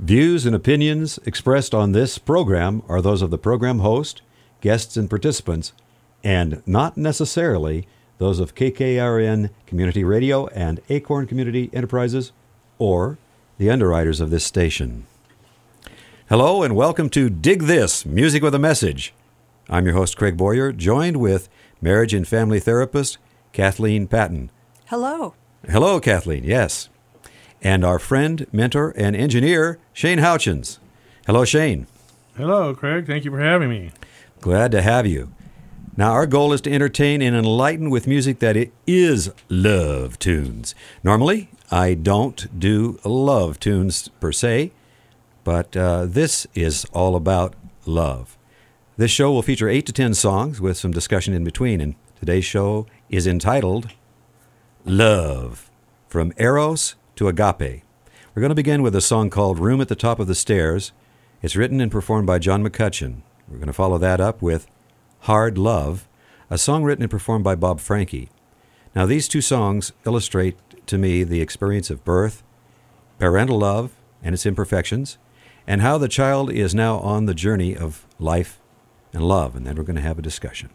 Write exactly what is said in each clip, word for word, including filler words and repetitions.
Views and opinions expressed on this program are those of the program host, guests, and participants, and not necessarily those of K K R N Community Radio and Acorn Community Enterprises or the underwriters of this station. Hello and welcome to Dig This, Music with a Message. I'm your host, Craig Boyer, joined with marriage and family therapist Kathleen Patton. Hello. Hello, Kathleen, yes. And our friend, mentor, and engineer, Shane Houchins. Hello, Shane. Hello, Craig. Thank you for having me. Glad to have you. Now, our goal is to entertain and enlighten with music that it is love tunes. Normally, I don't do love tunes per se, but uh, this is all about love. This show will feature eight to ten songs with some discussion in between, and today's show is entitled Love, From Eros to Agape. We're going to begin with a song called Room at the Top of the Stairs. It's written and performed by John McCutcheon. We're going to follow that up with Hard Love, a song written and performed by Bob Franke. Now, these two songs illustrate to me the experience of birth, parental love and its imperfections, and how the child is now on the journey of life and love. And then we're going to have a discussion.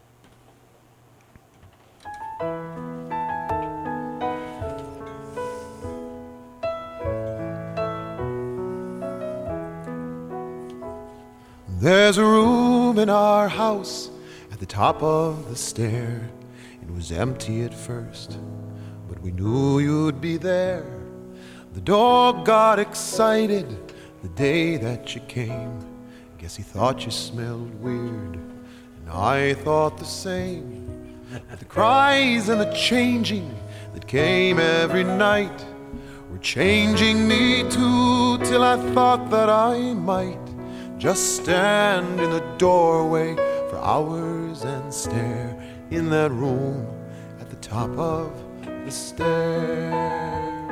There's a room in our house at the top of the stair. It was empty at first, but we knew you'd be there. The dog got excited the day that you came. Guess he thought you smelled weird, and I thought the same. The cries and the changing that came every night were changing me too, till I thought that I might just stand in the doorway for hours and stare in that room at the top of the stair.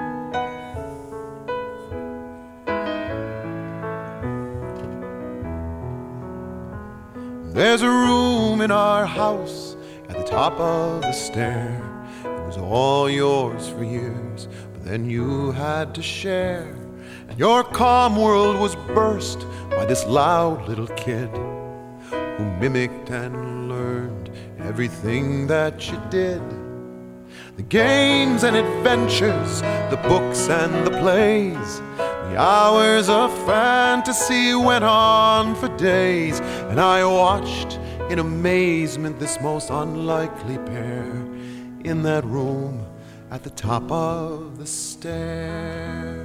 There's a room in our house at the top of the stair. It was all yours for years, but then you had to share. And your calm world was burst by this loud little kid who mimicked and learned everything that you did. The games and adventures, the books and the plays, the hours of fantasy went on for days, and I watched in amazement this most unlikely pair in that room at the top of the stair.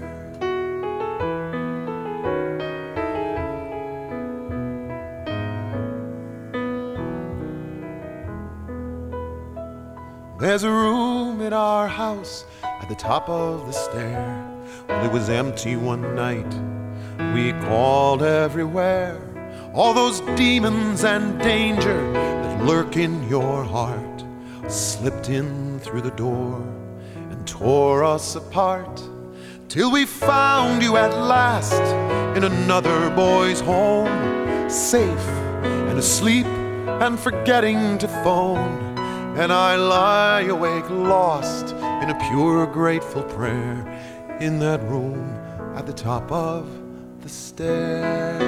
There's a room in our house at the top of the stair. Well, it was empty one night. We called everywhere. All those demons and danger that lurk in your heart slipped in through the door and tore us apart, till we found you at last in another boy's home, safe and asleep and forgetting to phone. And I lie awake lost in a pure grateful prayer in that room at the top of the stair.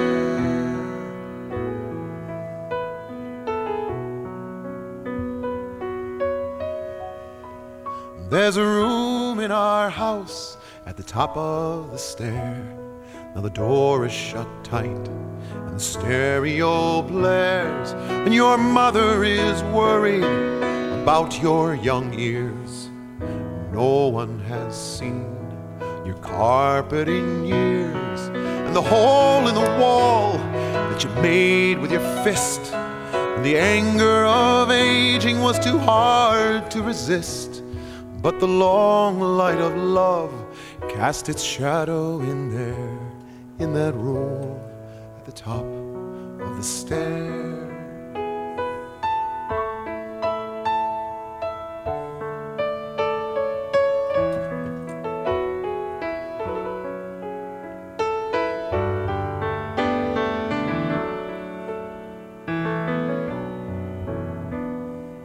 There's a room in our house at the top of the stair. Now the door is shut tight and the stereo blares, and your mother is worried about your young ears. No one has seen your carpet in years, and the hole in the wall that you made with your fist, and the anger of aging was too hard to resist. But the long light of love cast its shadow in there, in that room at the top of the stair.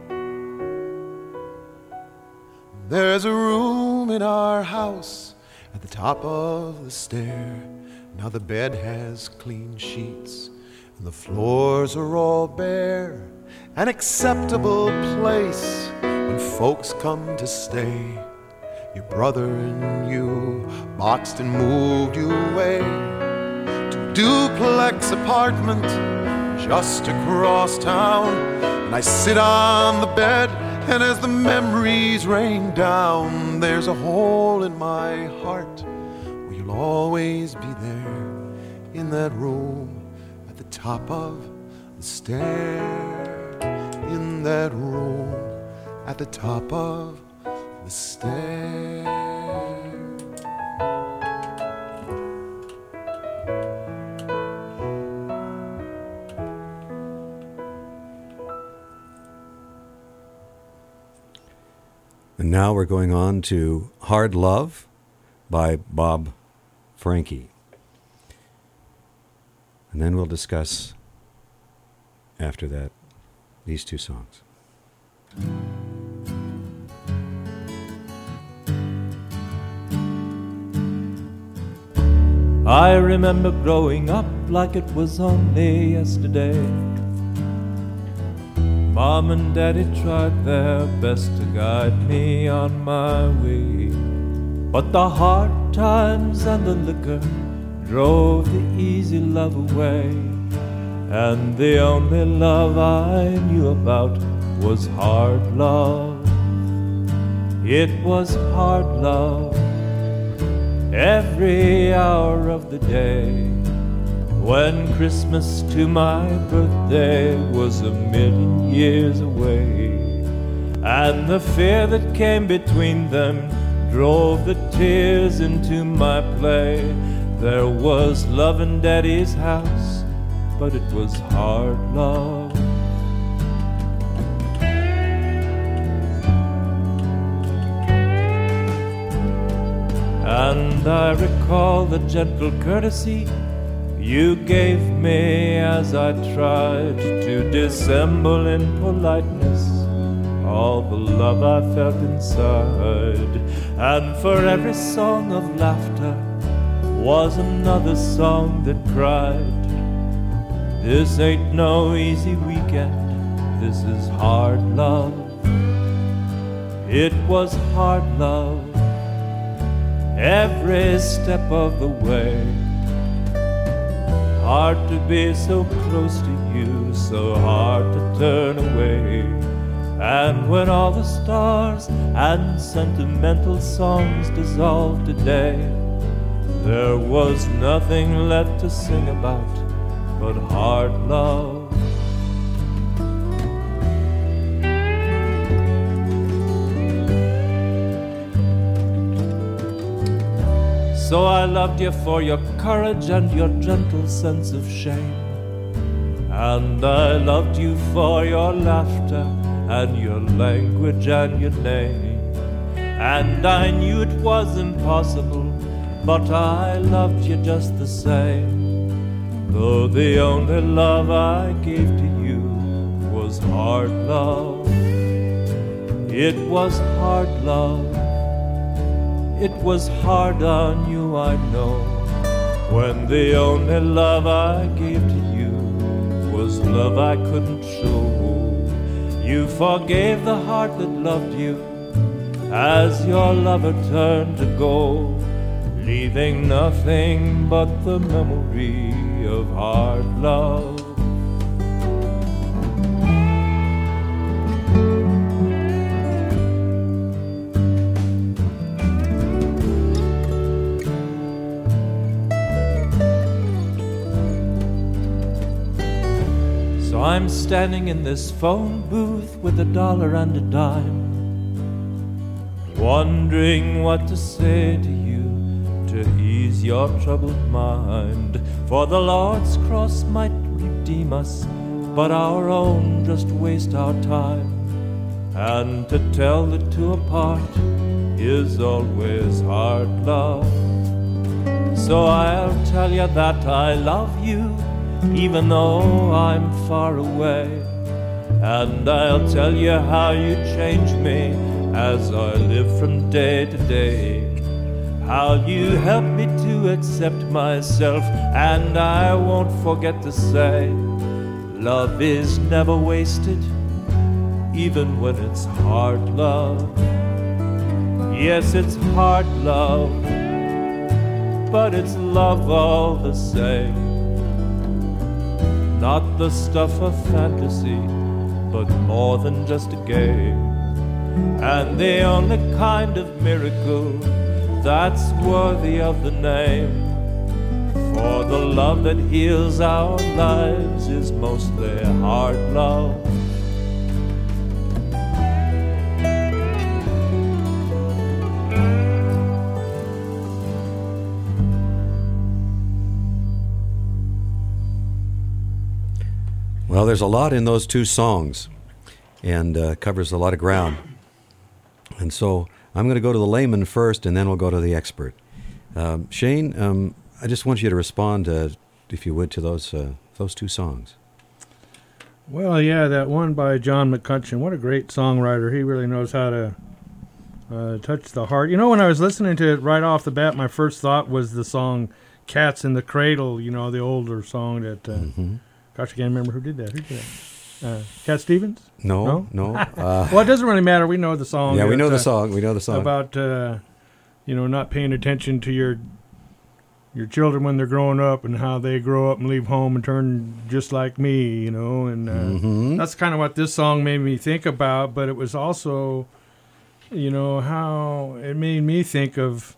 There's a room in our house at the top of the stair. Now the bed has clean sheets and the floors are all bare. An acceptable place when folks come to stay. Your brother and you boxed and moved you away to a duplex apartment just across town. And I sit on the bed, and as the memories rain down, there's a hole in my heart where you'll always be there, in that room at the top of the stair. In that room at the top of the stair. And now we're going on to Hard Love by Bob Franke. And then we'll discuss, after that, these two songs. I remember growing up like it was only yesterday. Mom and Daddy tried their best to guide me on my way, but the hard times and the liquor drove the easy love away. And the only love I knew about was hard love. It was hard love every hour of the day, when Christmas to my birthday was a million years away. And the fear that came between them drove the tears into my play. There was love in Daddy's house, but it was hard love. And I recall the gentle courtesy you gave me as I tried to dissemble in politeness all the love I felt inside. And for every song of laughter was another song that cried, this ain't no easy weekend, this is hard love. It was hard love every step of the way. Hard to be so close to you, so hard to turn away. And when all the stars and sentimental songs dissolved today, there was nothing left to sing about but hard love. So I loved you for your courage and your gentle sense of shame. And I loved you for your laughter and your language and your name. And I knew it was impossible, but I loved you just the same. Though the only love I gave to you was hard love. It was hard love. It was hard on you, I know, when the only love I gave to you was love I couldn't show. You forgave the heart that loved you as your lover turned to go, leaving nothing but the memory of hard love. I'm standing in this phone booth with a dollar and a dime, wondering what to say to you to ease your troubled mind. For the Lord's cross might redeem us, but our own just waste our time. And to tell the two apart is always hard love. So I'll tell you that I love you, even though I'm far away. And I'll tell you how you change me as I live from day to day, how you helped me to accept myself. And I won't forget to say, love is never wasted, even when it's hard love. Yes, it's hard love, but it's love all the same. Not the stuff of fantasy, but more than just a game. And the only kind of miracle that's worthy of the name. For the love that heals our lives is mostly hard love. Well, there's a lot in those two songs, and uh, covers a lot of ground. And so I'm going to go to the layman first, and then we'll go to the expert. Um, Shane, um, I just want you to respond, uh, if you would, to those uh, those two songs. Well, yeah, that one by John McCutcheon. What a great songwriter. He really knows how to uh, touch the heart. You know, when I was listening to it right off the bat, my first thought was the song Cats in the Cradle, you know, the older song that... Uh, mm-hmm. Gosh, I can't remember who did that. Who did that? Uh, Cat Stevens? No, no. no. Uh, well, it doesn't really matter. We know the song. Yeah, we know uh, the song. We know the song. About, uh, you know, not paying attention to your your children when they're growing up and how they grow up and leave home and turn just like me, you know. And uh, mm-hmm. that's kind of what this song made me think about. But it was also, you know, how it made me think of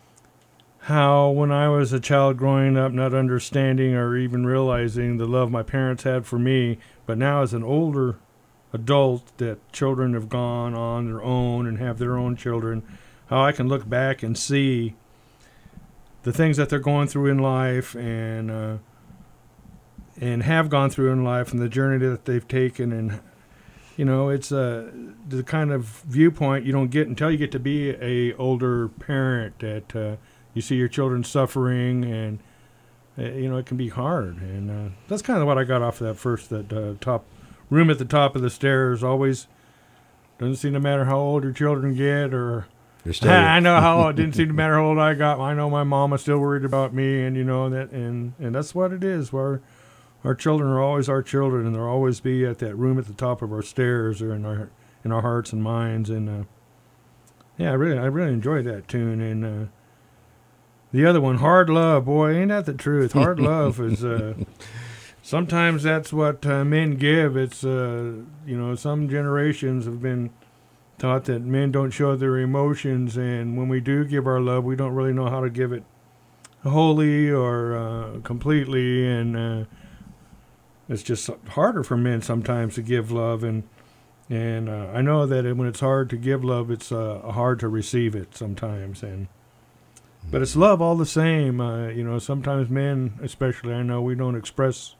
how when I was a child growing up, not understanding or even realizing the love my parents had for me, but now as an older adult that children have gone on their own and have their own children, how I can look back and see the things that they're going through in life and uh, and have gone through in life and the journey that they've taken. And, you know, it's uh, the kind of viewpoint you don't get until you get to be a older parent that... Uh, You see your children suffering, and uh, you know it can be hard, and uh, that's kind of what I got off of that first. That uh, top room at the top of the stairs always doesn't seem to matter how old your children get, or I know how it didn't seem to matter how old I got. I know my mom is still worried about me, and you know that, and and that's what it is. Where our children are always our children, and they'll always be at that room at the top of our stairs, or in our in our hearts and minds, and uh, yeah, I really I really enjoyed that tune, and. Uh, The other one, Hard Love, boy, ain't that the truth? Hard Love is, uh, sometimes that's what uh, men give. It's, uh, you know, some generations have been taught that men don't show their emotions, and when we do give our love, we don't really know how to give it wholly or uh, completely, and uh, it's just harder for men sometimes to give love, and and uh, I know that when it's hard to give love, it's uh, hard to receive it sometimes, and but it's love all the same. Uh, you know, sometimes men, especially, I know we don't express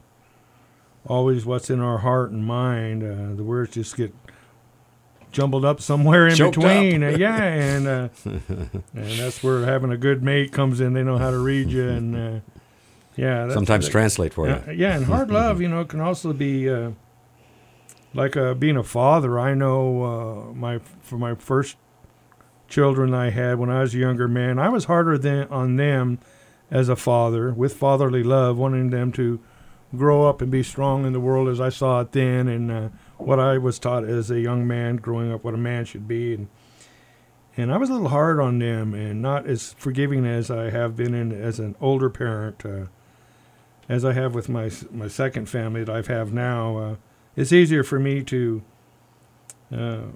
always what's in our heart and mind. Uh, the words just get jumbled up somewhere in Choked between. Up. Uh, yeah, and uh, and that's where having a good mate comes in. They know how to read you, and uh, yeah, that's, sometimes uh, translate for uh, you. Yeah, and hard love, you know, can also be uh, like uh, being a father. I know uh, my for my first children I had when I was a younger man, I was harder than on them as a father, with fatherly love, wanting them to grow up and be strong in the world as I saw it then, and uh, what I was taught as a young man growing up, what a man should be. And and I was a little hard on them and not as forgiving as I have been in, as an older parent, uh, as I have with my my second family that I have now. Uh, it's easier for me to uh,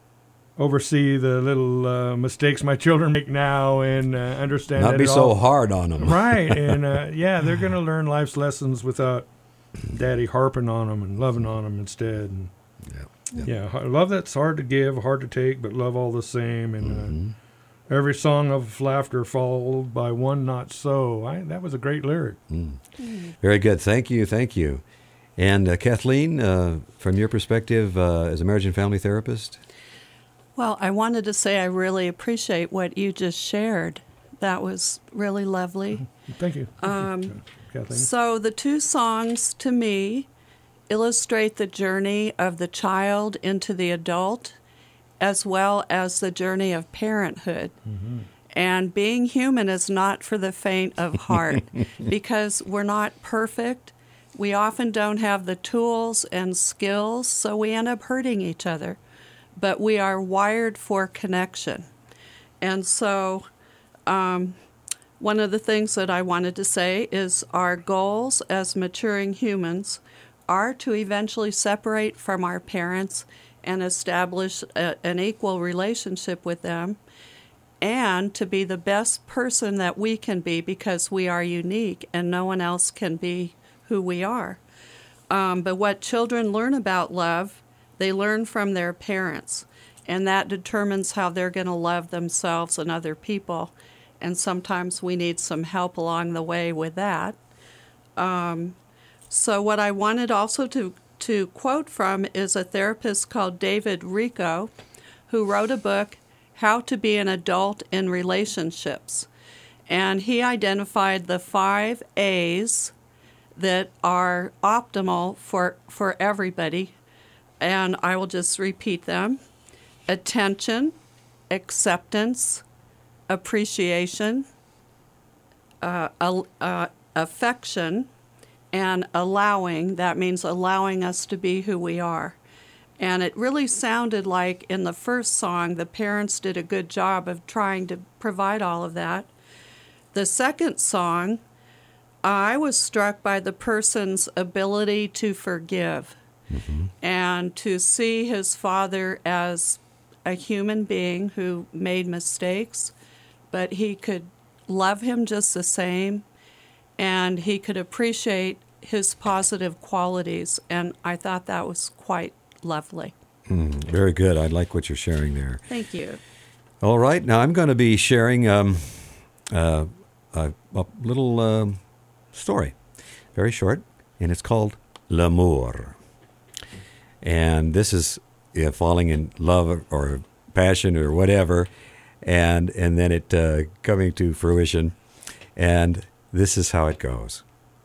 oversee the little uh, mistakes my children make now and uh, understand Not that be it so all, hard on them. right, and uh, yeah, they're going to learn life's lessons without Daddy harping on them and loving on them instead. And Yep, yep. yeah, love that's hard to give, hard to take, but love all the same. And Mm-hmm. uh, every song of laughter followed by one not so. I, that was a great lyric. Mm. Very good. Thank you. Thank you. And uh, Kathleen, uh, from your perspective uh, as a marriage and family therapist? Well, I wanted to say I really appreciate what you just shared. That was really lovely. Thank you. Thank Um, you, Kathleen. So the two songs, to me, illustrate the journey of the child into the adult, as well as the journey of parenthood. Mm-hmm. And being human is not for the faint of heart because we're not perfect. We often don't have the tools and skills, so we end up hurting each other. But we are wired for connection. And so um, one of the things that I wanted to say is our goals as maturing humans are to eventually separate from our parents and establish a, an equal relationship with them, and to be the best person that we can be because we are unique and no one else can be who we are. Um, but what children learn about love, they learn from their parents, and that determines how they're going to love themselves and other people. And sometimes we need some help along the way with that. Um, so what I wanted also to to quote from is a therapist called David Richo, who wrote a book, How to Be an Adult in Relationships. And he identified the five A's that are optimal for, for everybody. And I will just repeat them. Attention, acceptance, appreciation, uh, uh, affection, and allowing. That means allowing us to be who we are. And it really sounded like in the first song, the parents did a good job of trying to provide all of that. The second song, I was struck by the person's ability to forgive mm-hmm. and to see his father as a human being who made mistakes, but he could love him just the same, and he could appreciate his positive qualities, and I thought that was quite lovely. Mm, very good. I like what you're sharing there. Thank you. All right. Now I'm going to be sharing um, uh, a, a little uh, story, very short, and it's called L'amour. And this is you know, falling in love or passion or whatever, and and then it uh, coming to fruition. And this is how it goes.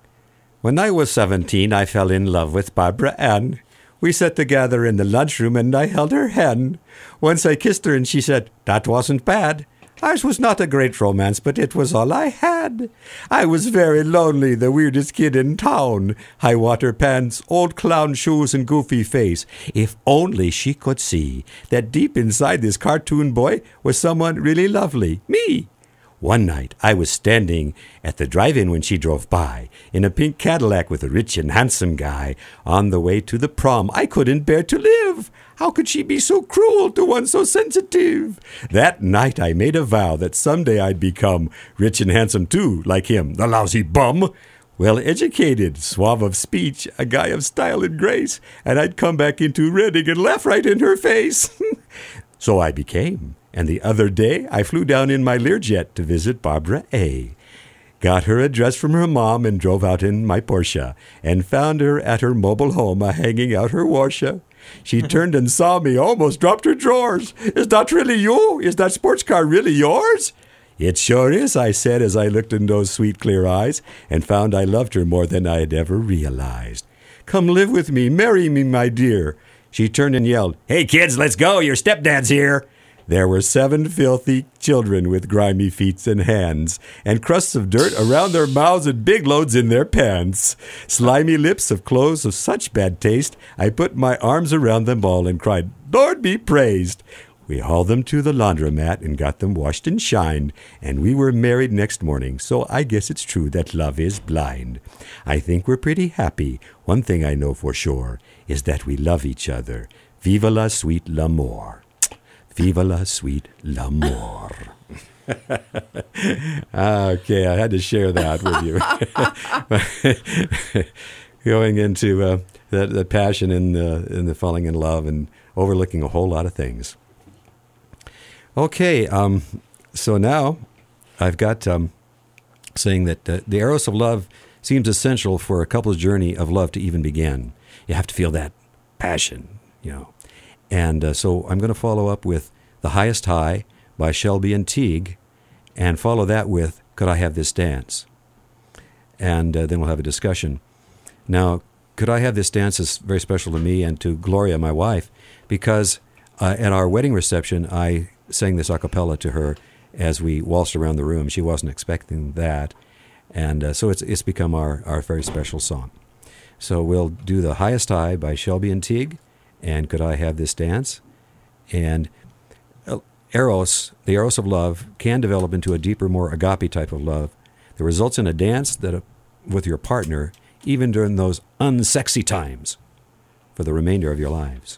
When I was seventeen, I fell in love with Barbara Ann. We sat together in the lunchroom and I held her hand. Once I kissed her and she said, that wasn't bad. Ours was not a great romance, but it was all I had. I was very lonely, the weirdest kid in town. High water pants, old clown shoes, and goofy face. If only she could see that deep inside this cartoon boy was someone really lovely, me. One night, I was standing at the drive-in when she drove by, in a pink Cadillac with a rich and handsome guy. On the way to the prom, I couldn't bear to live. How could she be so cruel to one so sensitive? That night, I made a vow that someday I'd become rich and handsome too, like him, the lousy bum. Well-educated, suave of speech, a guy of style and grace, and I'd come back into Redding and laugh right in her face. So I became. And the other day, I flew down in my Learjet to visit Barbara A. Got her address from her mom and drove out in my Porsche and found her at her mobile home a-hanging out her washer. She turned and saw me, almost dropped her drawers. Is that really you? Is that sports car really yours? It sure is, I said as I looked in those sweet clear eyes and found I loved her more than I had ever realized. Come live with me, marry me, my dear. She turned and yelled, hey kids, let's go, your stepdad's here. There were seven filthy children with grimy feet and hands, and crusts of dirt around their mouths and big loads in their pants. Slimy lips of clothes of such bad taste, I put my arms around them all and cried, Lord be praised. We hauled them to the laundromat and got them washed and shined, and we were married next morning, so I guess it's true that love is blind. I think we're pretty happy. One thing I know for sure is that we love each other. Viva la sweet l'amour. Viva la sweet l'amour. Okay, I had to share that with you. Going into uh, that, that passion in the, in the falling in love and overlooking a whole lot of things. Okay, um, so now I've got um, saying that uh, the eros of love seems essential for a couple's journey of love to even begin. You have to feel that passion, you know. And uh, so I'm going to follow up with The Highest High by Shelby and Teague, and follow that with Could I Have This Dance? And uh, then we'll have a discussion. Now, Could I Have This Dance is very special to me and to Gloria, my wife, because uh, at our wedding reception, I sang this a cappella to her, as we waltzed around the room. She wasn't expecting that. And uh, so it's it's become our, our very special song. So we'll do The Highest High by Shelby and Teague, and Could I Have This Dance? And uh, Eros, the Eros of love, can develop into a deeper, more agape type of love that results in a dance that uh, with your partner, even during those unsexy times, for the remainder of your lives.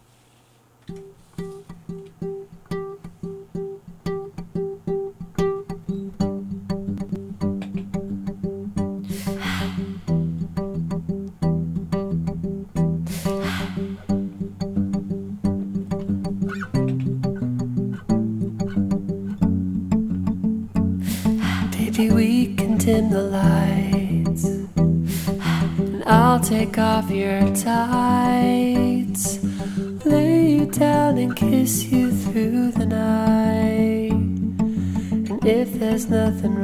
Baby, we can dim the lights, and I'll take off your tights, lay you down and kiss you through the night. And if there's nothing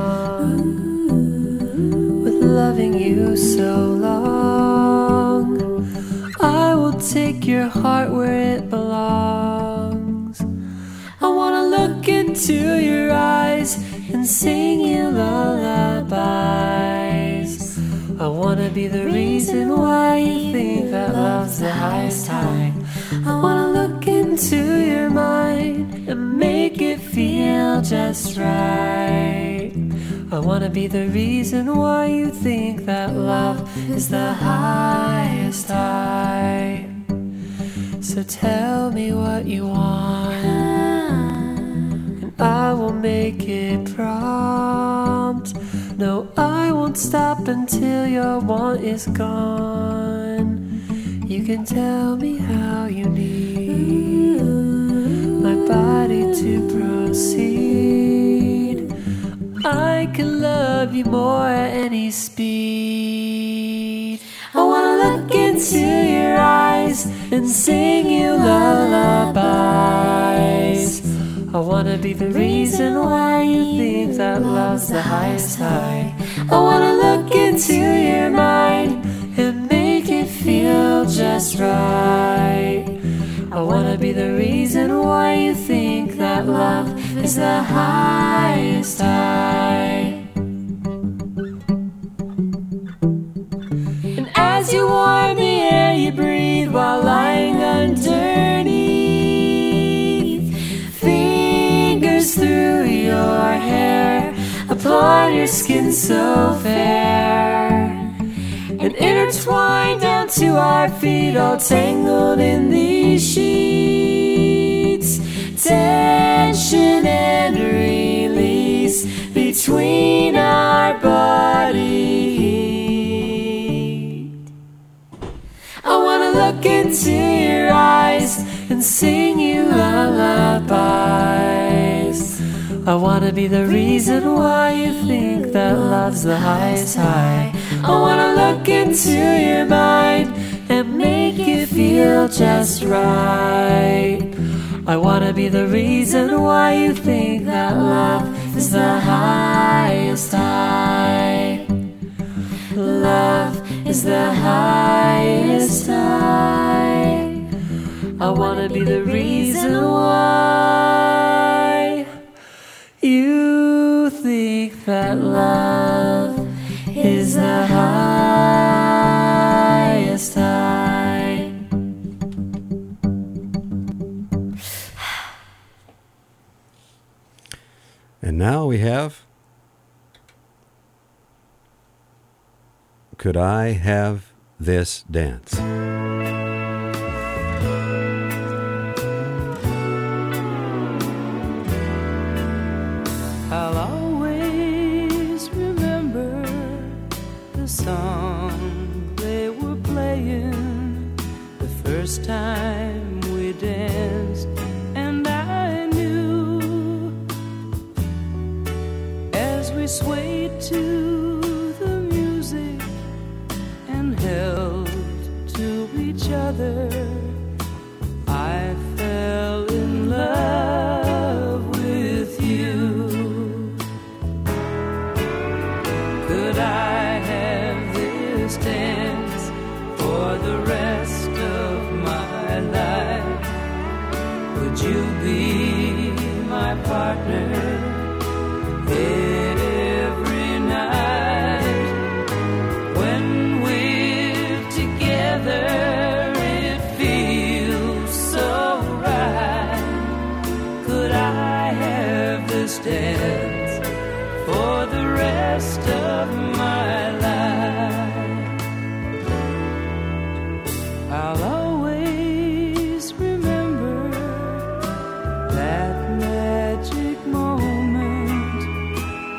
wrong with loving you so long, I will take your heart where it belongs. I wanna look into your eyes and sing you lullabies. I wanna be the reason why you think that love's the highest high. I wanna look into your mind and make it feel just right. I wanna be the reason why you think that love is the highest high. So tell me what you want, I will make it prompt. No, I won't stop until your want is gone. You can tell me how you need my body to proceed. I can love you more at any speed. I wanna look into your eyes and sing you lullabies. I wanna be the reason why you think that love's the highest high. I wanna look into your mind and make it feel just right. I wanna be the reason why you think that love is the highest high. And as you warm the air you breathe while lying underneath, through your hair upon your skin so fair, and intertwined down to our feet, all tangled in these sheets. Tension and release between our bodies. I wanna look into your eyes and sing you lullabies. I wanna be the reason why you think that love's the highest high. I wanna look into your mind and make it feel just right. I wanna be the reason why you think that love is the highest high. Love is the highest high. I wanna be the reason why you think that love is the highest high. And now we have Could I Have This Dance? I'll always remember the song they were playing the first time we danced, and I knew as we swayed to the music and held to each other, I fell in love with you. Could I have this dance for the rest of my life? Would you be my partner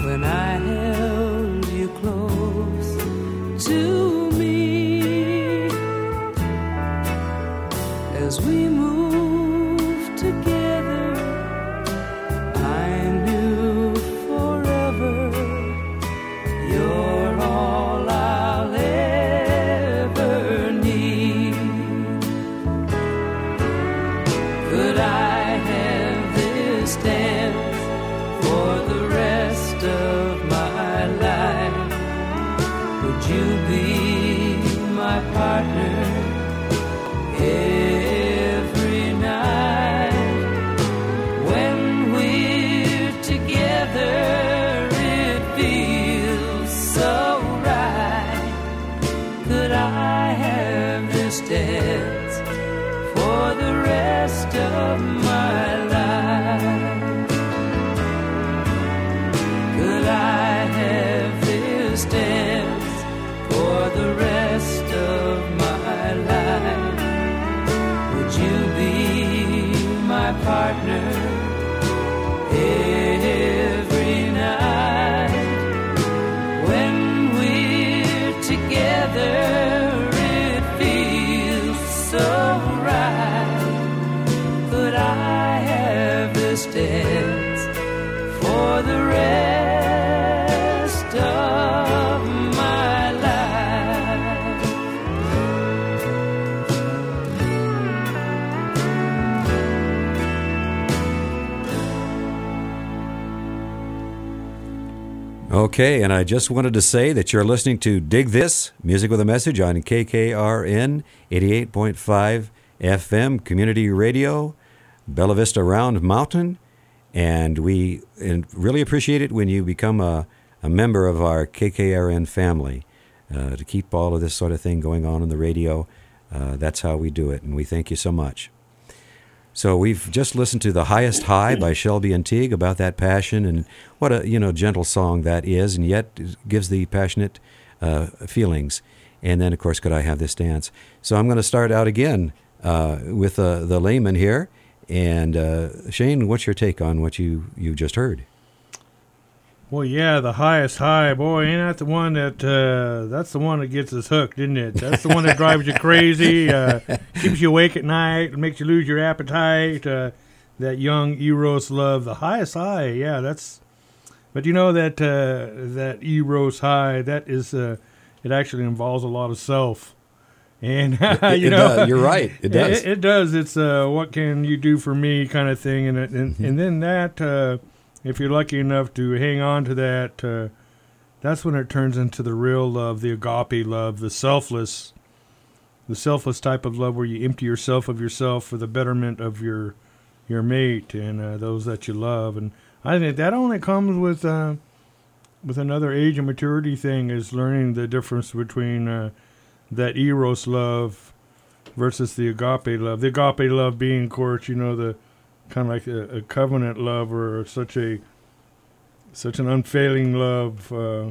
when I held you close to me. As we moved together, I knew forever you're all I'll ever need. Could I have this dance for the rest of my life? Would you be my partner every night? When we're together, it feels so right. Could I have this dance for the rest of my life? Could I have this dance for the rest of my life? Would you be my partner every night? When we're together, it feels so right. Could I have this dance for the rest of my life? Okay, and I just wanted to say that you're listening to Dig This, Music with a Message on K K R N eighty-eight point five F M Community Radio, Bella Vista Round Mountain, and we and really appreciate it when you become a, a member of our K K R N family uh, to keep all of this sort of thing going on in the radio. Uh, that's how we do it, and we thank you so much. So we've just listened to The Highest High by Shelby and Teague about that passion, and what a you know gentle song that is, and yet gives the passionate uh, feelings. And then, of course, Could I Have This Dance? So I'm going to start out again uh, with uh, the layman here. And uh, Shane, what's your take on what you, you just heard? Well, yeah, The Highest High, boy, ain't that the one that, uh, that's the one that gets us hooked, isn't it? That's the one that drives you crazy, uh, keeps you awake at night, makes you lose your appetite, uh, that young Eros love. The Highest High, yeah, that's, but you know that, uh, that Eros high, that is, uh, it actually involves a lot of self. And, you it know, does. You're right, it does. It, it does. It's, uh, what can you do for me kind of thing. And, and, Mm-hmm. and then that, uh, if you're lucky enough to hang on to that, uh, that's when it turns into the real love, the agape love, the selfless, the selfless type of love where you empty yourself of yourself for the betterment of your your mate and uh, those that you love. And I think that only comes with uh, with another age and maturity thing, is learning the difference between uh, that eros love versus the agape love. The agape love being, of course, you know, the kind of like a, a covenant love, or such a such an unfailing love, uh,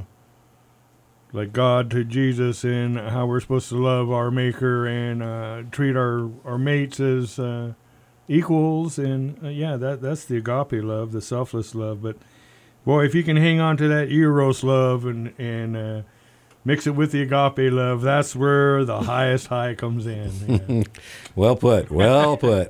like God to Jesus, and how we're supposed to love our Maker and uh, treat our, our mates as uh, equals. And uh, yeah, that that's the agape love, the selfless love. But boy, if you can hang on to that eros love and and uh, mix it with the agape love, that's where the highest high comes in. Yeah. Well put. Well put.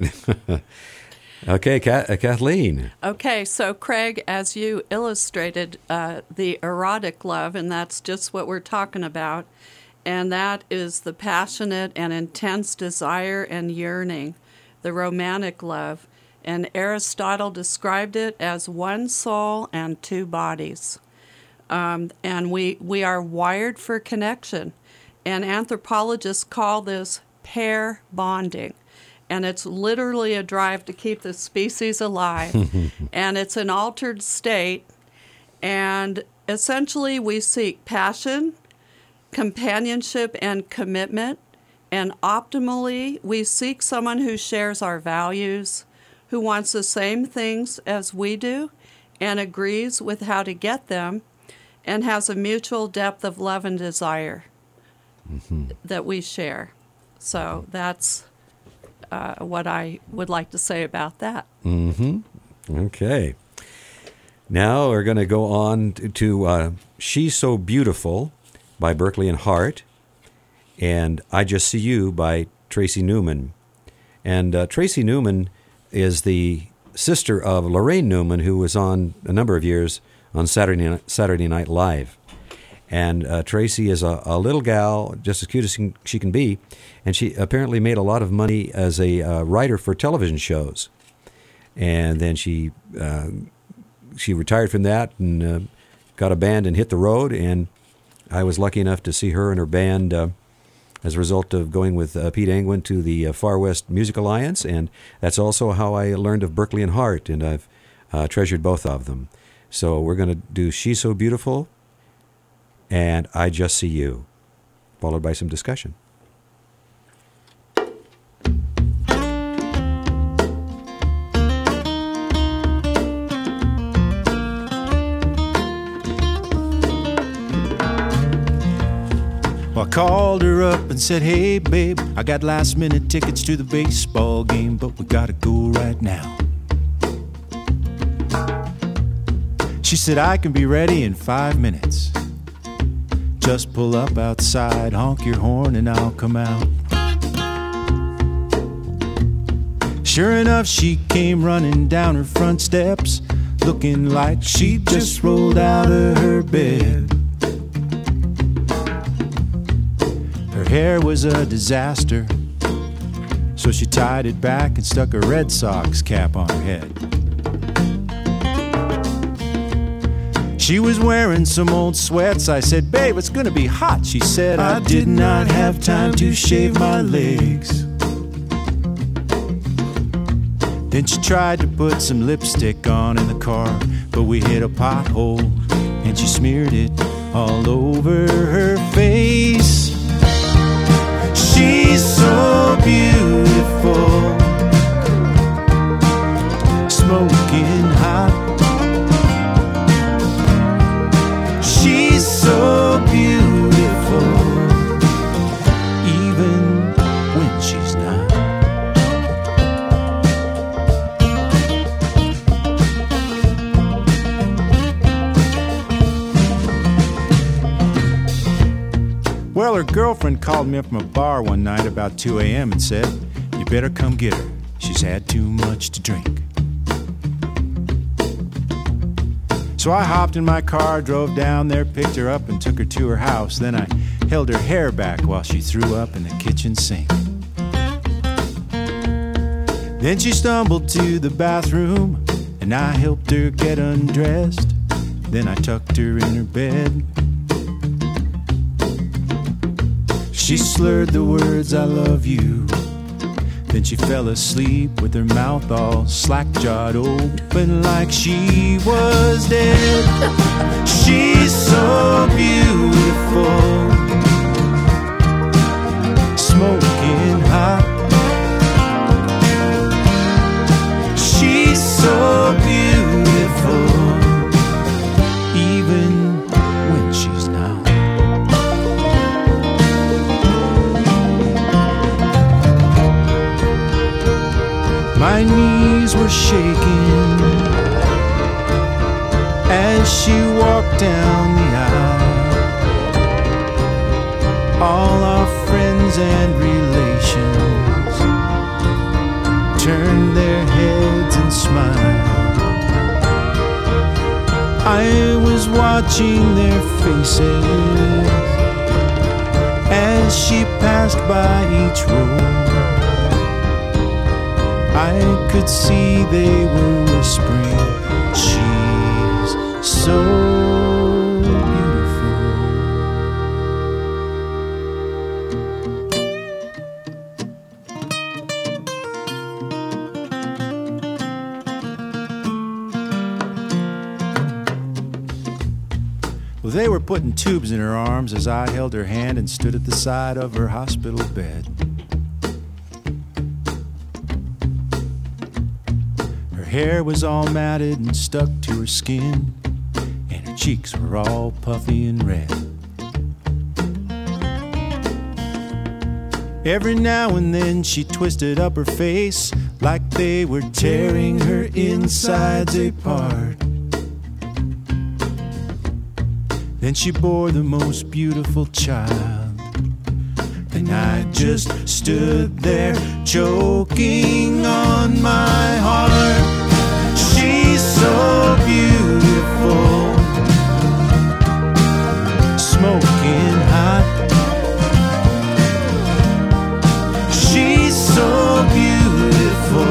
Okay, Ka- uh, Kathleen. Okay, so Craig, as you illustrated, uh, the erotic love, and that's just what we're talking about, and that is the passionate and intense desire and yearning, the romantic love. And Aristotle described it as one soul and two bodies. Um, and we, we are wired for connection. And anthropologists call this pair bonding. And it's literally a drive to keep the species alive. And it's an altered state. And essentially, we seek passion, companionship, and commitment. And optimally, we seek someone who shares our values, who wants the same things as we do, and agrees with how to get them, and has a mutual depth of love and desire mm-hmm. that we share. So that's uh, what I would like to say about that. Mm-hmm. Okay. Now we're going to go on to, to uh, She's So Beautiful by Berkeley and Hart, and I Just See You by Tracy Newman. And uh, Tracy Newman is the sister of Lorraine Newman, who was on a number of years on Saturday, Saturday Night Live. And uh, Tracy is a, a little gal, just as cute as she can be, and she apparently made a lot of money as a uh, writer for television shows. And then she uh, she retired from that and uh, got a band and hit the road, and I was lucky enough to see her and her band uh, as a result of going with uh, Pete Angwin to the uh, Far West Music Alliance, and that's also how I learned of Berkeley and Hart, and I've uh, treasured both of them. So we're going to do She's So Beautiful and I Just See You, followed by some discussion. Well, I called her up and said, hey, babe, I got last minute tickets to the baseball game, but we gotta go right now. She said, I can be ready in five minutes. Just pull up outside, honk your horn, and I'll come out. Sure enough, she came running down her front steps, looking like she just rolled out of her bed. Her hair was a disaster, so she tied it back and stuck a Red Sox cap on her head. She was wearing some old sweats. I said, babe, it's gonna be hot. She said, I did not have time to shave my legs. Then she tried to put some lipstick on in the car, but we hit a pothole and she smeared it all over her face. She's so beautiful, smoking hot. She's so beautiful, even when she's not. Well, her girlfriend called me up from a bar one night about two a.m. and said, you better come get her. She's had too much to drink. So I hopped in my car, drove down there, picked her up and took her to her house. Then I held her hair back while she threw up in the kitchen sink. Then she stumbled to the bathroom and I helped her get undressed. Then I tucked her in her bed. She slurred the words, I love you. Then she fell asleep with her mouth all slack-jawed open like she was dead. She's so beautiful, smoking hot. She's so beautiful, even when she's not. My knees were shaking as she walked down the aisle. All our friends and relations turned their heads and smiled. I was watching their faces as she passed by each row. I could see they were whispering, she's so beautiful. Well, they were putting tubes in her arms as I held her hand and stood at the side of her hospital bed. Her hair was all matted and stuck to her skin, and her cheeks were all puffy and red. Every now and then she twisted up her face like they were tearing her insides apart. Then she bore the most beautiful child. And I just stood there choking on my heart. She's so beautiful, smoking hot. She's so beautiful,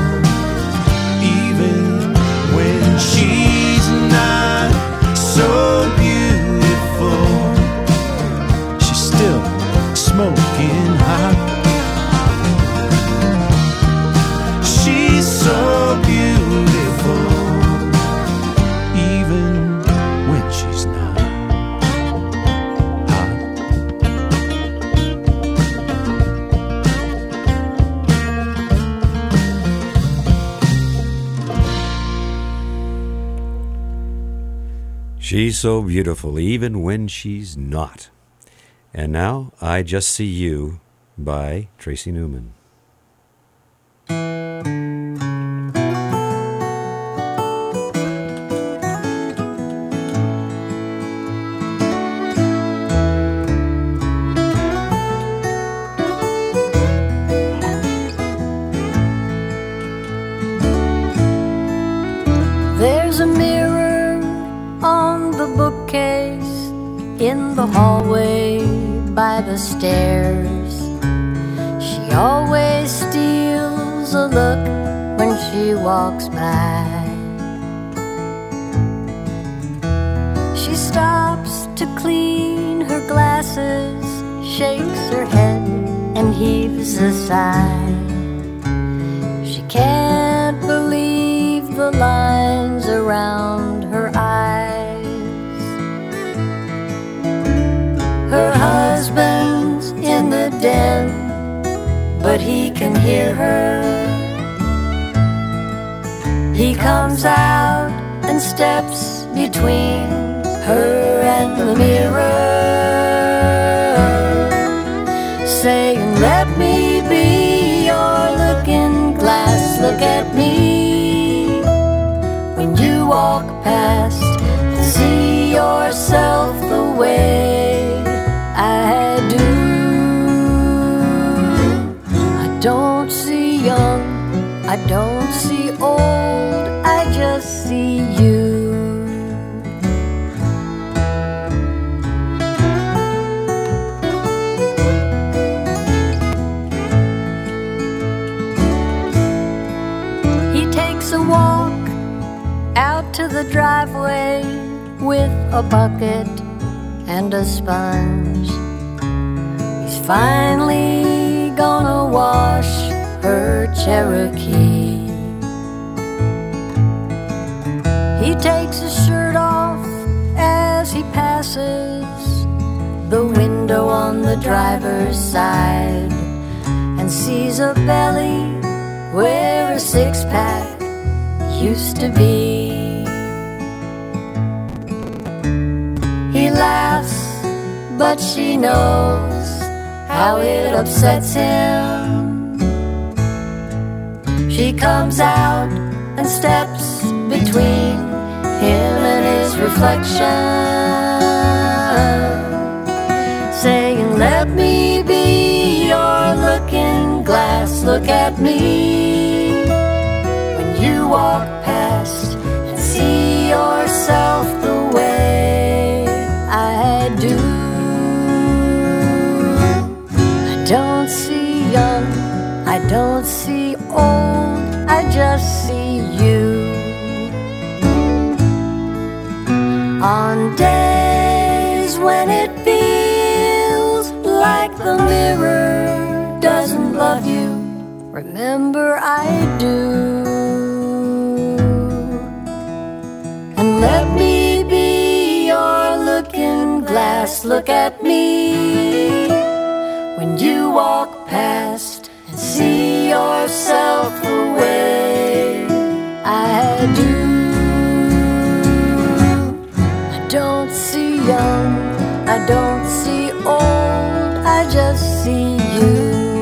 even when she's not so beautiful. She's still smoking hot. She's so beautiful, even when she's not hot. She's so beautiful, even when she's not. And now, I Just See You by Tracy Newman. There's a mirror on the bookcase in the hallway by the stairs. She always steals a look when she walks by. She stops to clean her glasses, shakes her head and heaves a sigh. She can't believe the lines around her eyes. Her husband's in the den, but he can hear her. He comes out and steps between her and the mirror, saying, "Let me be your looking glass, look at me when you walk past, and see yourself the way I do. I don't see young, I don't see old, I just see you." He takes a walk out to the driveway with a bucket and a sponge. He's finally gonna wash her Cherokee. He takes his shirt off as he passes the window on the driver's side and sees a belly where a six-pack used to be. He laughs, but she knows how it upsets him. She comes out and steps between him and his reflection, saying, "Let me be your looking glass, look at me when you walk past, and see yourself the way I do. I don't see young, I don't see old, I just see you. On days when it feels like the mirror doesn't love you, remember I do. And let me be your looking glass, look at me when you walk past, and see yourself the way I do. I don't see young, I don't see old, I just see you.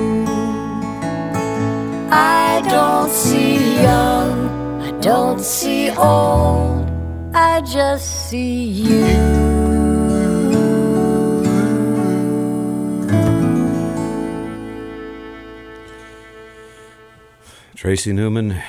I don't see young, I don't see old, I just see you. Tracy Newman,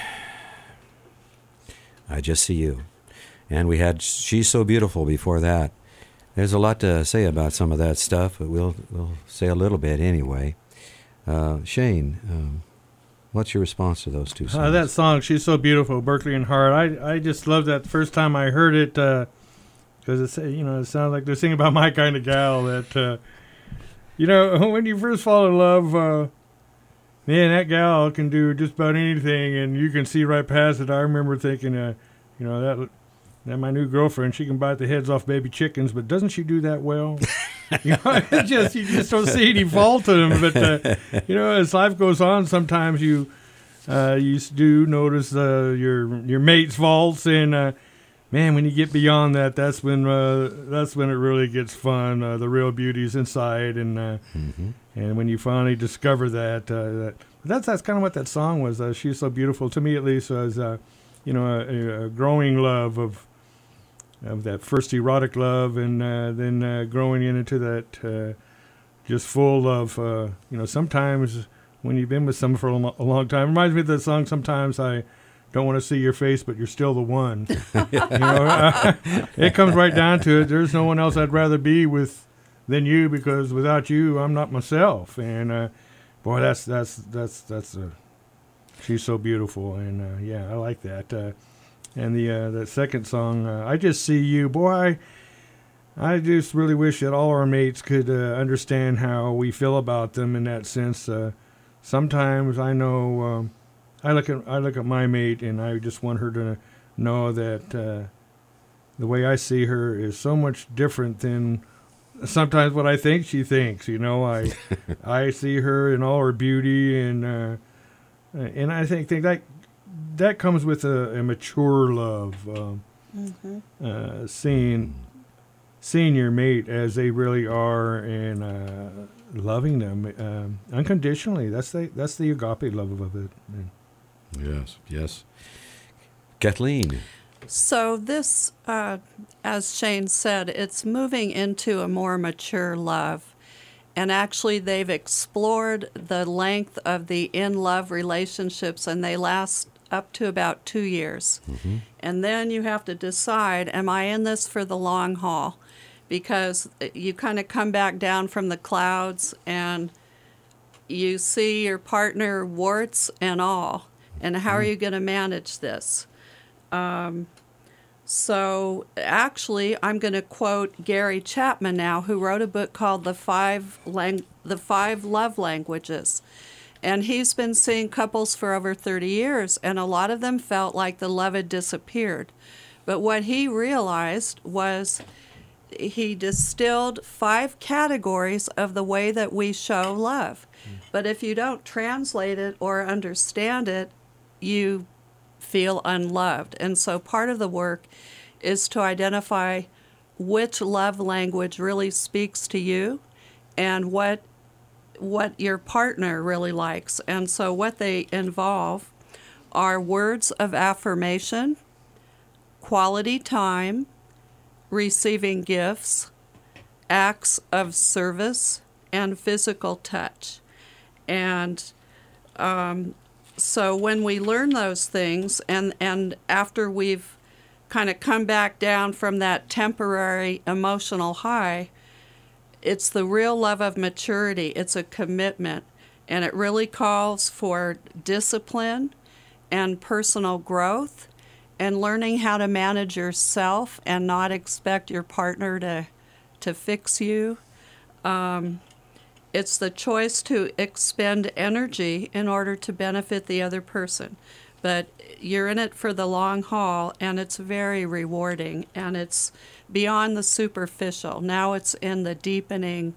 I Just See You. And we had She's So Beautiful before that. There's a lot to say about some of that stuff, but we'll we'll say a little bit anyway. Uh, Shane, um, what's your response to those two songs? Uh, that song, She's So Beautiful, Berkeley and Hart. I I just loved that the first time I heard it because uh, it's you know it sounds like they're singing about my kind of gal. That uh, you know when you first fall in love, uh, man, that gal can do just about anything, and you can see right past it. I remember thinking, uh, you know that. That my new girlfriend, she can bite the heads off baby chickens, but doesn't she do that well? you know, it just you just don't see any fault in them. But uh, you know, as life goes on, sometimes you uh, you do notice uh, your your mate's faults, and uh, man, when you get beyond that, that's when uh, that's when it really gets fun. Uh, the real beauty's inside, and uh, mm-hmm. and when you finally discover that, uh, that that's that's kind of what that song was. Uh, She's So Beautiful to me, at least, was uh, you know a, a growing love of. Of that first erotic love, and uh, then uh, growing into that uh, just full of, uh, you know, sometimes when you've been with someone for a, lo- a long time, reminds me of that song, Sometimes I Don't Want to See Your Face, But You're Still the One. you know, uh, it comes right down to it. There's no one else I'd rather be with than you, because without you, I'm not myself. And uh, boy, that's, that's, that's, that's, uh, She's So Beautiful. And uh, yeah, I like that. Uh, And the uh, the second song, uh, I Just See You. Boy, I, I just really wish that all our mates could uh, understand how we feel about them in that sense. Uh, sometimes I know um, I look at I look at my mate, and I just want her to know that uh, the way I see her is so much different than sometimes what I think she thinks. You know, I I see her in all her beauty, and uh, and I think think that. That comes with a, a mature love, um, mm-hmm. uh, seeing seeing your mate as they really are, and uh, loving them um, unconditionally. That's the that's the agape love of it. Yes, yes. Kathleen. So this, uh, as Shane said, it's moving into a more mature love. And actually, they've explored the length of the in-love relationships, and they last up to about two years. Mm-hmm. And then you have to decide, am I in this for the long haul? Because you kind of come back down from the clouds and you see your partner warts and all. And how mm-hmm. are you going to manage this? Um, so actually, I'm going to quote Gary Chapman now, who wrote a book called The Five Lang- The Five Love Languages. And he's been seeing couples for over thirty years, and a lot of them felt like the love had disappeared. But what he realized was he distilled five categories of the way that we show love. Mm. But if you don't translate it or understand it, you feel unloved. And so part of the work is to identify which love language really speaks to you and what what your partner really likes. And so what they involve are words of affirmation, quality time, receiving gifts, acts of service, and physical touch. And um, so when we learn those things, and, and after we've kind of come back down from that temporary emotional high, it's the real love of maturity. It's a commitment, and it really calls for discipline and personal growth and learning how to manage yourself and not expect your partner to to fix you. Um, it's the choice to expend energy in order to benefit the other person. But you're in it for the long haul, and it's very rewarding, and it's beyond the superficial. Now it's in the deepening,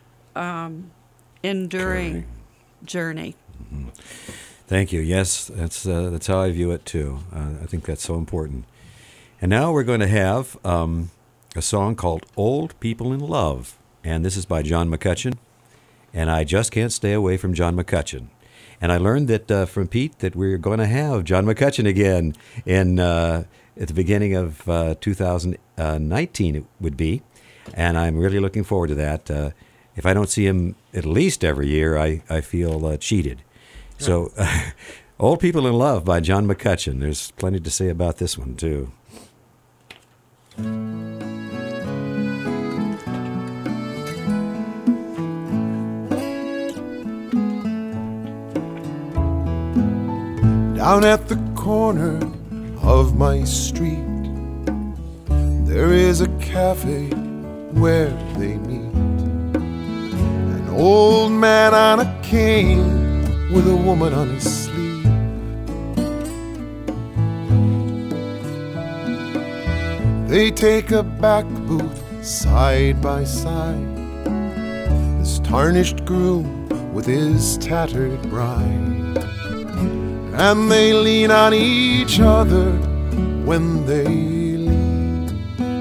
um, enduring okay. journey. Mm-hmm. Thank you. Yes, that's uh, that's how I view it too. Uh, I think that's so important. And now we're going to have um, a song called "Old People in Love," and this is by John McCutcheon. And I just can't stay away from John McCutcheon. And I learned that uh, from Pete that we're going to have John McCutcheon again in uh, at the beginning of uh, two thousand nineteen. It would be, and I'm really looking forward to that. Uh, if I don't see him at least every year, I I feel uh, cheated. So uh, Old People in Love by John McCutcheon. There's plenty to say about this one, too. Down at the corner of my street, there is a cafe where they meet. An old man on a cane with a woman on his sleeve. They take a back booth side by side, this tarnished groom with his tattered bride, and they lean on each other when they leave.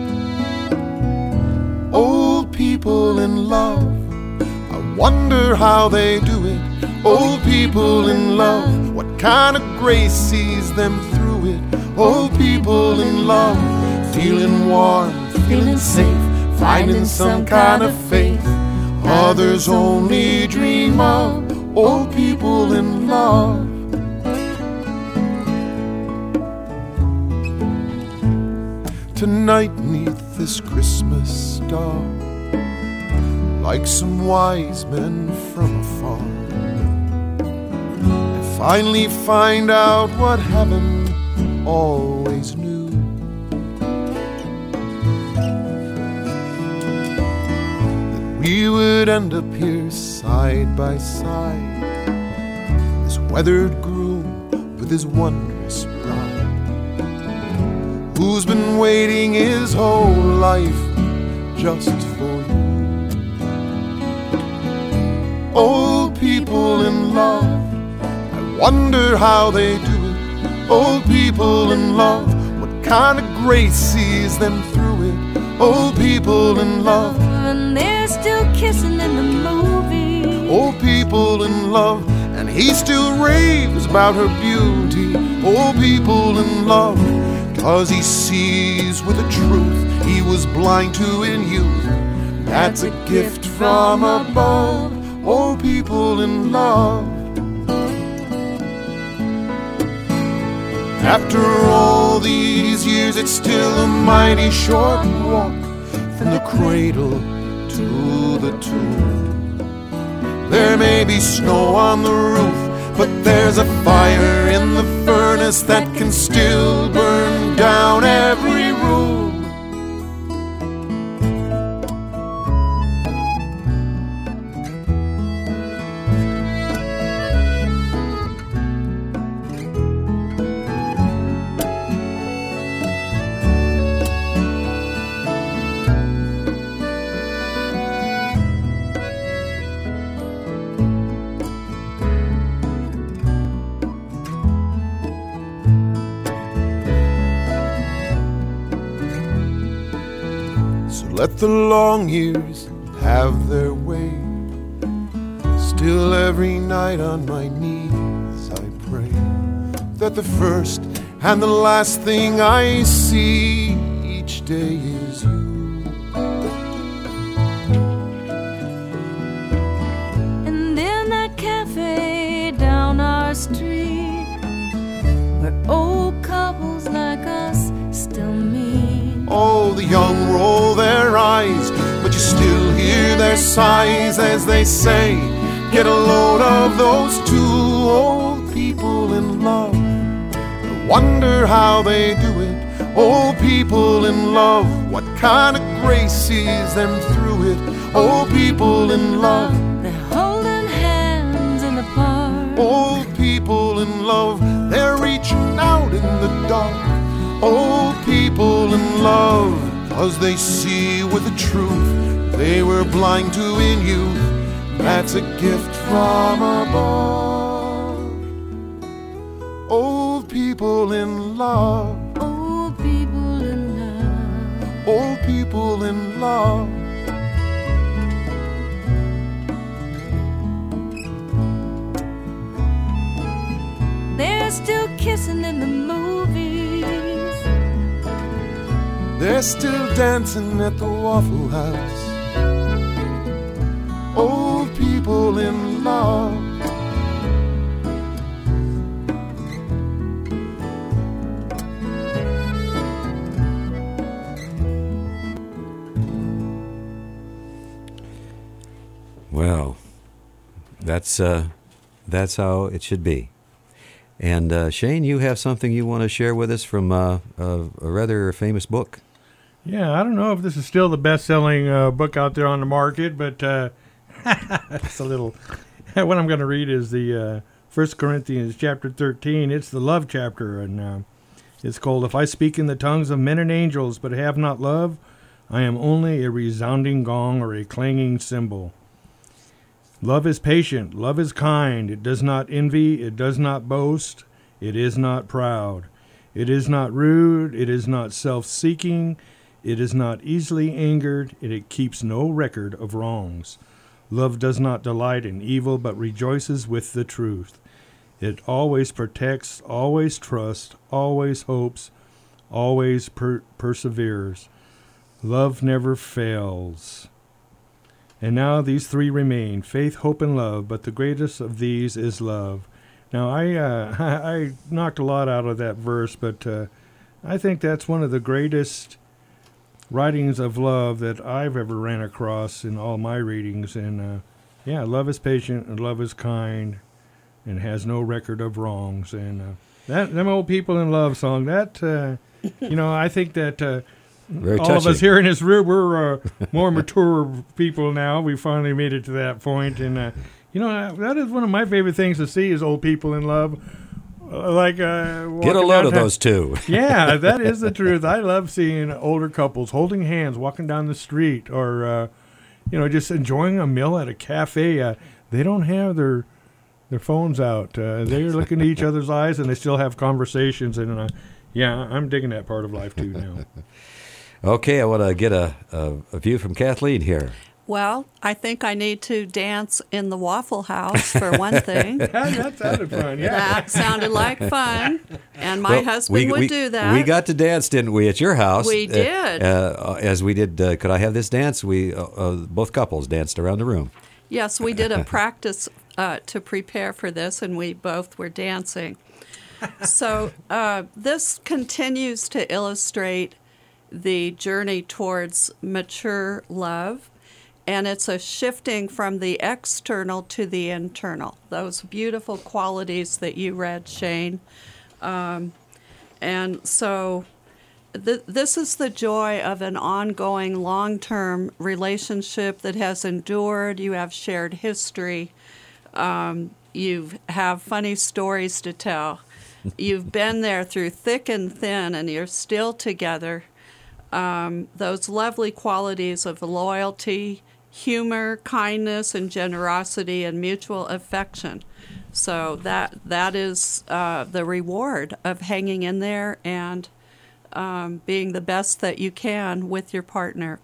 Old people in love, I wonder how they do it. Old people in love, what kind of grace sees them through it? Old people in love, feeling warm, feeling safe, finding some kind of faith others only dream of. Old people in love. Tonight neath this Christmas star, like some wise men from afar, I finally find out what heaven always knew. That we would end up here side by side, this weathered groom with his wondrous bride, who's been waiting his whole life just for you. Old people in love, I wonder how they do it. Old people in love, what kind of grace sees them through it? Old people in love, and they're still kissing in the movie. Old people in love, and he still raves about her beauty. Old people in love, 'cause he sees with a truth he was blind to in youth. That's a gift from above. Old people in love. After all these years, it's still a mighty short walk from the cradle to the tomb. There may be snow on the roof, but there's a fire in the furnace that can still burn down every room. Let the long years have their way. Still every night on my knees I pray that the first and the last thing I see each day is you. And in that cafe down our street, where old couples like us still meet. Oh, the young roll their eyes, but you still hear their sighs as they say, get a load of those two old people in love. I wonder how they do it. Old people in love, what kind of grace sees them through it? Old people in love, they're holding hands in the park. Old people in love, they're reaching out in the dark. Old people in love, 'cause they see with the truth they were blind to in youth. That's a gift from above. Old people in love, Old people in love, old people in love. they're still kissing in the movies. They're still dancing at the Waffle House. Old people in love. Well, that's uh, that's how it should be. And uh, Shane, you have something you want to share with us from uh, a, a rather famous book. Yeah, I don't know if this is still the best-selling uh, book out there on the market, but uh, it's a little. What I'm going to read is the uh, First Corinthians chapter thirteen. It's the love chapter, and uh, it's called, "If I speak in the tongues of men and angels, but have not love, I am only a resounding gong or a clanging cymbal. Love is patient, love is kind, it does not envy, it does not boast, it is not proud, it is not rude, it is not self-seeking, it is not easily angered, and it keeps no record of wrongs. Love does not delight in evil, but rejoices with the truth. It always protects, always trusts, always hopes, always per- perseveres. Love never fails." And now these three remain, faith, hope, and love, but the greatest of these is love. Now, I uh, I knocked a lot out of that verse, but uh, I think that's one of the greatest writings of love that I've ever ran across in all my readings. And, uh, yeah, love is patient, and love is kind, and has no record of wrongs. And uh, that them old people in love song, that, uh, you know, I think that... Uh, Very All touching. of us here in this room, we're uh, more mature people now. We finally made it to that point. And, uh, you know, that is one of my favorite things to see is old people in love. Uh, like uh, Get a walking load of downtown. those two. Yeah, that is the truth. I love seeing older couples holding hands, walking down the street, or, uh, you know, just enjoying a meal at a cafe. Uh, they don't have their their phones out. Uh, they're looking at each other's eyes, and they still have conversations. And, uh, yeah, I'm digging that part of life, too, now. Okay, I want to get a, a, a view from Kathleen here. Well, I think I need to dance in the Waffle House for one thing. That sounded fun, yeah. That sounded like fun, and my Well, husband we, would we, do that. We got to dance, didn't we, at your house? We Uh, did. Uh, as we did, uh, Could I Have This Dance? We uh, uh, both couples danced around the room. Yes, we did a practice uh, to prepare for this, and we both were dancing. So uh, this continues to illustrate the journey towards mature love, and it's a shifting from the external to the internal. Those beautiful qualities that you read, Shane. Um, and so th- this is the joy of an ongoing long-term relationship that has endured. You have shared history. Um, you have funny stories to tell. You've been there through thick and thin, and you're still together. Um, those lovely qualities of loyalty, humor, kindness, and generosity, and mutual affection. So that that is uh, the reward of hanging in there and um, being the best that you can with your partner.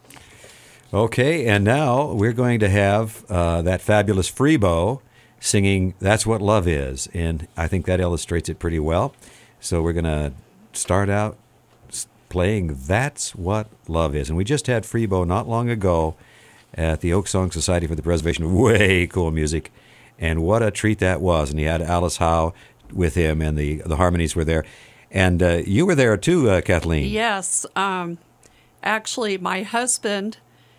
Okay, and now we're going to have uh, that fabulous Freebo singing That's What Love Is, and I think that illustrates it pretty well. So we're going to start out playing That's What Love Is. And we just had Freebo not long ago at the Oak Song Society for the Preservation of Way Cool Music, and what a treat that was. And he had Alice Howe with him, and the, the harmonies were there. And uh, you were there too, uh, Kathleen. Yes. Um, actually, my husband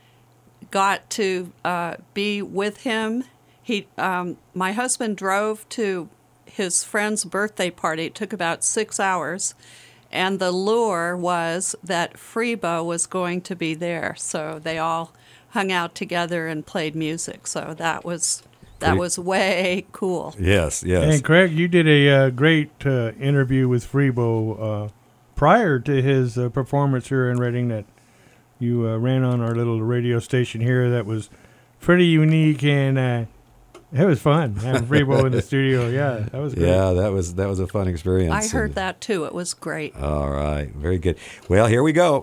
got to uh, be with him. He, um, my husband drove to his friend's birthday party. It took about six hours. And the lure was that Freebo was going to be there. So they all hung out together and played music. So that was that Pretty- was way cool. Yes, yes. And Craig, you did a uh, great uh, interview with Freebo uh, prior to his uh, performance here in Reading that you uh, ran on our little radio station here. That was pretty unique, and uh, it was fun having Freebo in the studio. Yeah, that was great. Yeah, that was that was a fun experience. I heard And- that too. It was great. All right, very good. Well, here we go.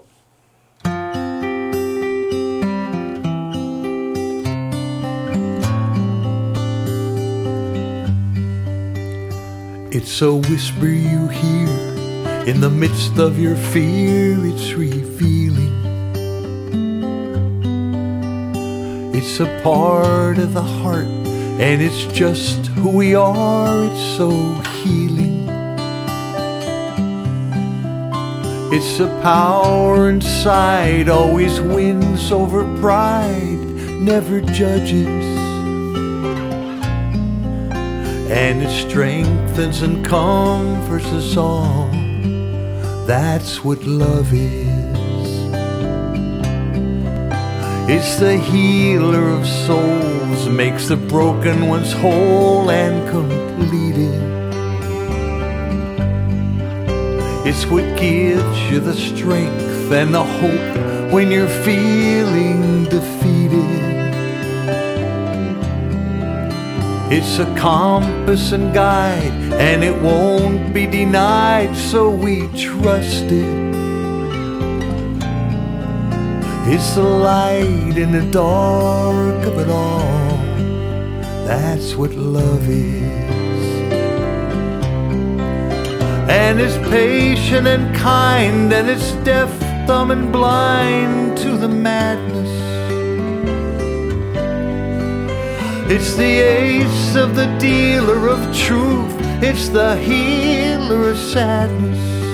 It's a whisper you hear in the midst of your fear. It's revealing. It's a part of the heart, and it's just who we are. It's so healing. It's a power inside, always wins over pride. never judges, and it strengthens and comforts us all. That's what love is. It's the healer of souls, makes the broken ones whole and completed. It's what gives you the strength and the hope when you're feeling defeated. It's a compass and guide, and it won't be denied, so we trust it. It's the light in the dark of it all. That's what love is. And it's patient and kind, and it's deaf, dumb, and blind to the madness. It's the ace of the dealer of truth. It's the healer of sadness.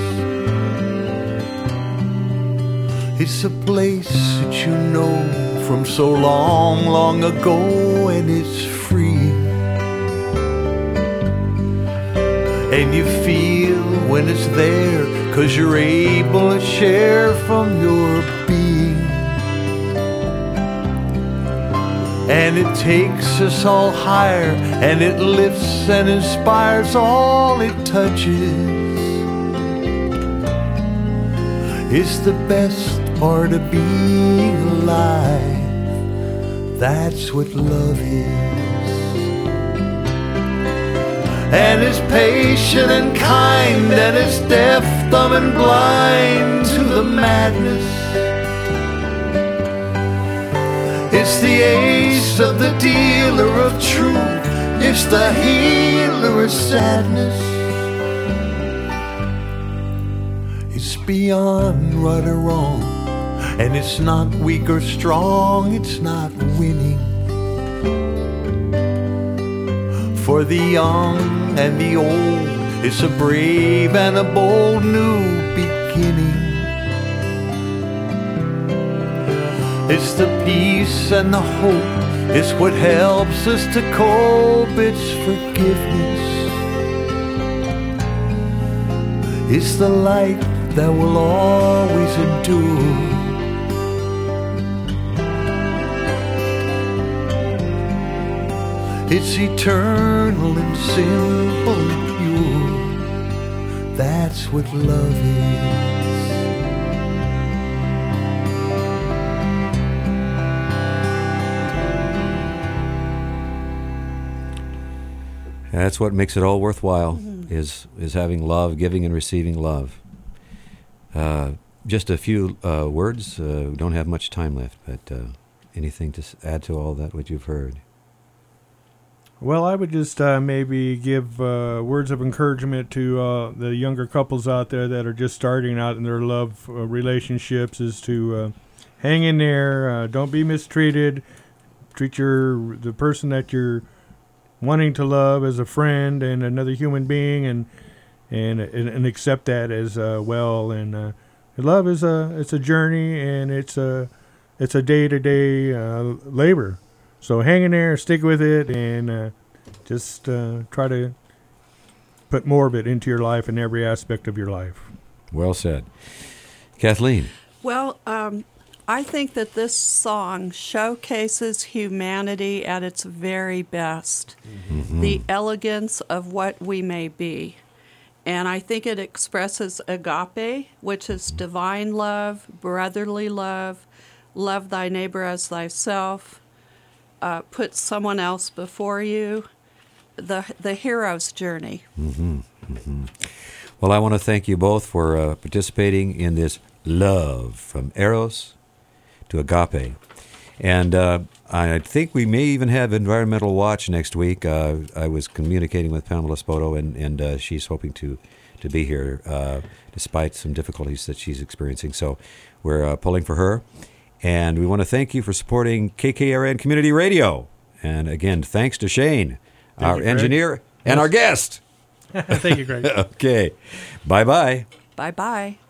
It's a place that you know from so long, long ago, and it's free. And you feel when it's there, 'cause you're able to share from your being. And it takes us all higher, and it lifts and inspires all it touches. It's the best part of being alive. That's what love is. And it's patient and kind, and it's deaf, dumb, and blind to the madness. It's the ace of the dealer of truth. It's the healer of sadness. It's beyond right or wrong, and it's not weak or strong. It's not winning. For the young and the old, it's a brave and a bold new beginning. It's the peace and the hope. It's what helps us to cope. It's forgiveness. It's the light that will always endure. It's eternal and simple and pure. That's what love is. That's what makes it all worthwhile, Mm-hmm. is is having love, giving and receiving love. Uh, just a few uh, words. Uh, we don't have much time left, but uh, anything to s- add to all that, what you've heard? Well, I would just uh, maybe give uh, words of encouragement to uh, the younger couples out there that are just starting out in their love uh, relationships, is to uh, hang in there. Uh, don't be mistreated. Treat your the person that you're wanting to love as a friend and another human being, and and and, and accept that as uh, well. And uh, love is a it's a journey, and it's a it's a day to day labor. So hang in there, stick with it, and uh, just uh, try to put more of it into your life in every aspect of your life. Well said. Kathleen. Well, um, I think that this song showcases humanity at its very best, Mm-hmm. the elegance of what we may be. And I think it expresses agape, which is divine love, brotherly love, love thy neighbor as thyself, uh, put someone else before you, the the hero's journey. Mm-hmm. Mm-hmm. Well, I want to thank you both for uh, participating in this love from Eros to Agape. And uh, I think we may even have Environmental Watch next week. Uh, I was communicating with Pamela Spoto, and, and uh, she's hoping to, to be here uh, despite some difficulties that she's experiencing. So we're uh, pulling for her. And we want to thank you for supporting K K R N Community Radio. And again, thanks to Shane, Thank our you, Greg. engineer, and Yes. our guest. Thank you, Greg. Okay. Bye-bye. Bye-bye.